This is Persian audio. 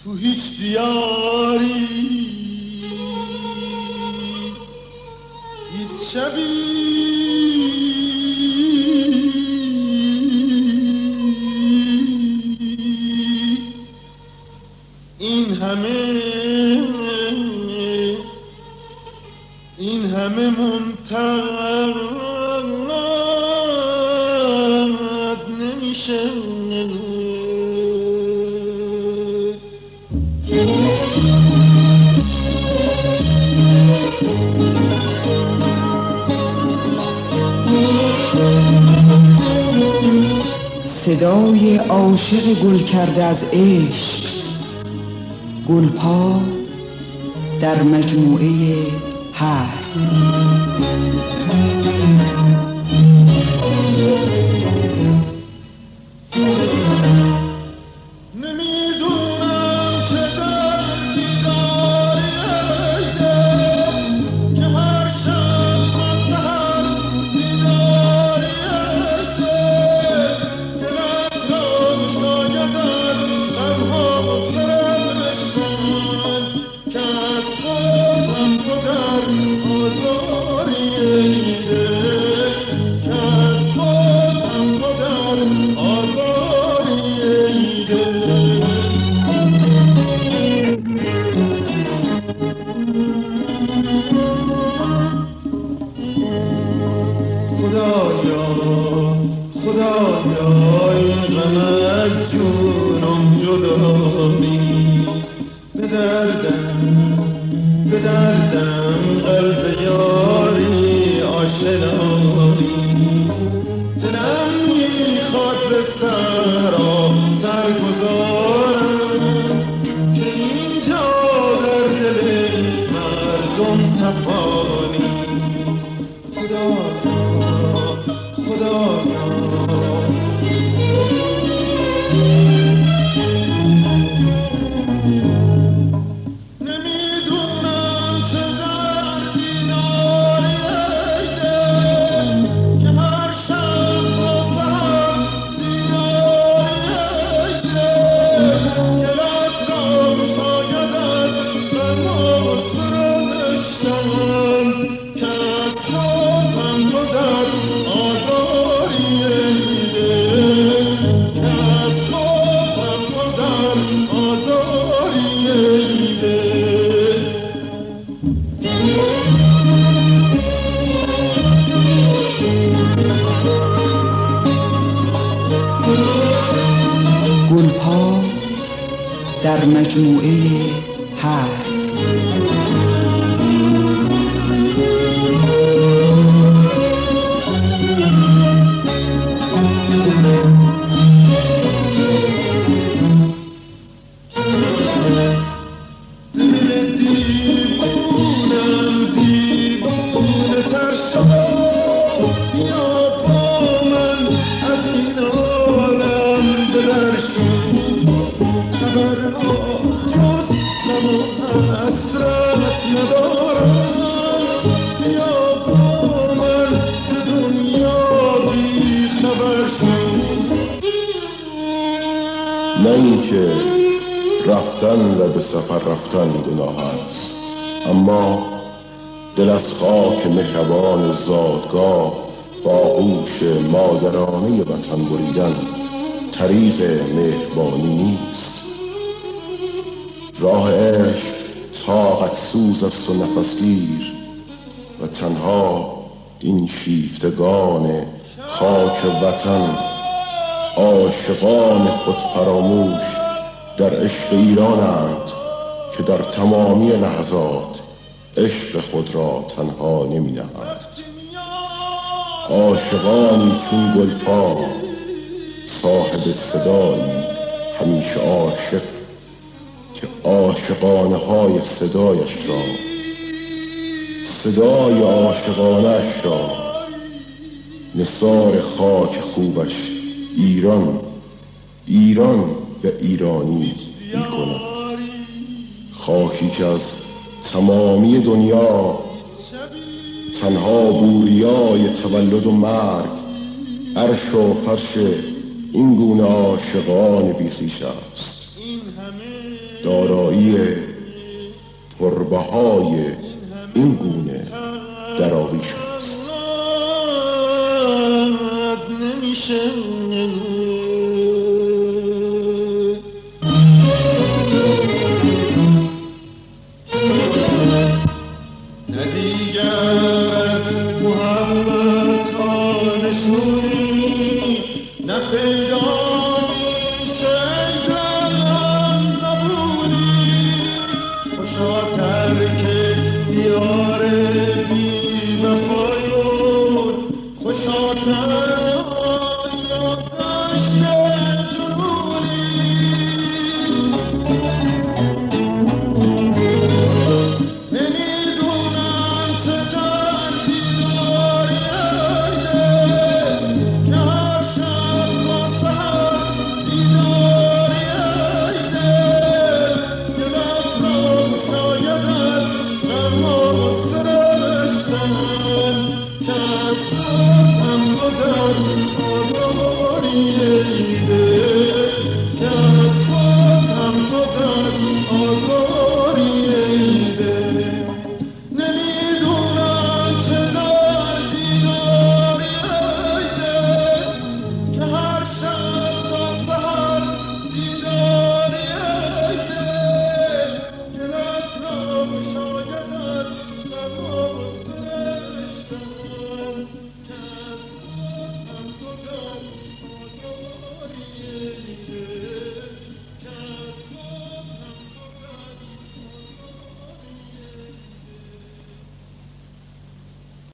تو هیچ دیاری هیچ شبی این همه ممتد نمیشه. صدای عاشق گل کرده از عشق، گلپا در مجموعه هر. گلپا در مجموعه هر. نه اینکه رفتن و به سفر رفتن گناه است، اما دل از خاک مهربان زادگاه با آغوش مادرانه وطن بریدن طریق مهربانی نیست. راه عشق طاقت سوز است و نفسگیر و تنها این شیفتگان خاک وطن عاشقان خود فراموش در عشق ایرانند که در تمامی لحظات عشق خود را تنها نمی نهند. عاشقانی چون گلپا صاحب صدایی همیشه عاشق که عاشقانه های صدایش را، صدای عاشقانش را نثار خاک خوبش ایران و ایرانی می کند. خاکی که از تمامی دنیا تنها بوریای تولد و مرگ، عرش و فرش این گونه عاشقان بیخیش است. دارایی پربهای این گونه دراویش است. نمیشه